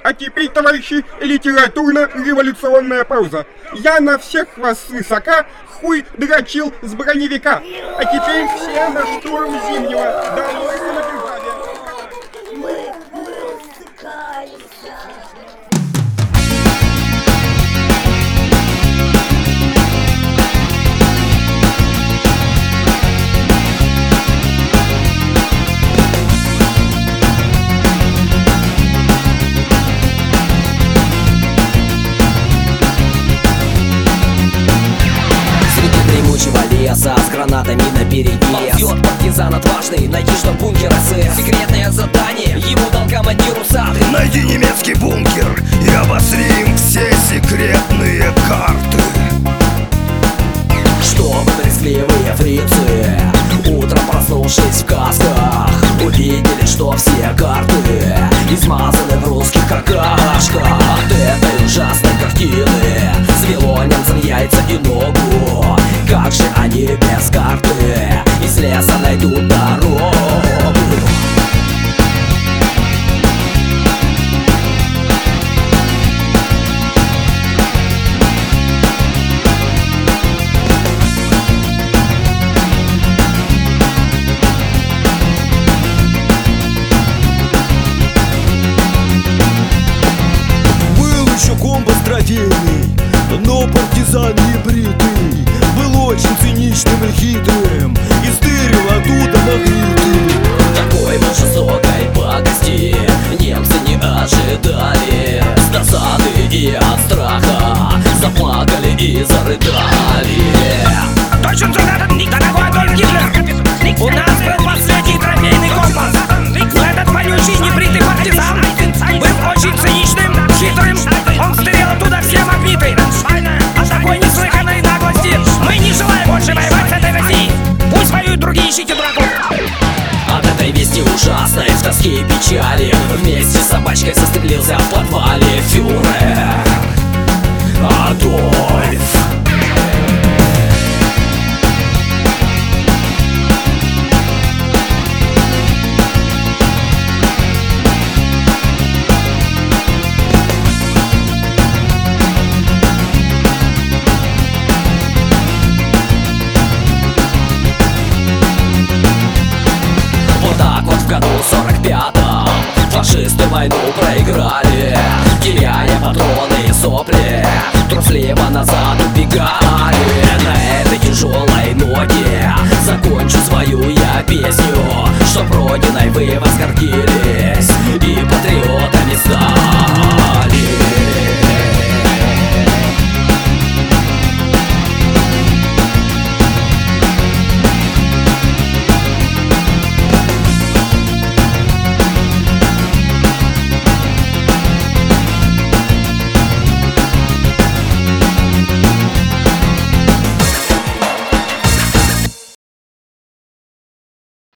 А теперь, товарищи, литературно-революционная пауза. Я на всех вас свысока хуй дрочил с броневика. А теперь все на штурм Зимнего. Долой самодержавие. Мы ссыкаемся. Леса с гранатами наперевес. Ползет партизан отважный, найди, что бункер СС. Секретное задание ему дал командир усатый. Найди немецкий бункер и обосри им все секретные карты. Чтобы брезгливые фрицы, утром проснувшись в касках, увидели, что все карты измазаны в русских какашках. От этой ужасной картины свело немцам яйца и ногу. Как же они без карты из леса найдут дорогу? Был еще компас трофейный, но партизан не бритый. Был очень циничным и хитрым, и стырил оттуда магниты. Такой вот жестокой пакости немцы не ожидали. С досады и от страха заплакали и зарыдали. Точно солдат, никто такой Адольф Гитлер. У нас был последний трофейный компас. Этот вонючий небритый партизан был очень циничным, хитрым. Он стырил оттуда все магниты. О такой неслыханной наглости мы не желаем больше воевать с этой Россией. Пусть воюют другие, ищите дураков. От этой вести ужасной в тоске и печали вместе с собачкой застрелился в подвале фюрер Адольф. В году 45-м фашисты войну проиграли, теряя патроны и сопли, трусливо назад убегали. На этой тяжелой ноте закончу свою я песню, чтоб родиной вы возгордились и патриотами стали.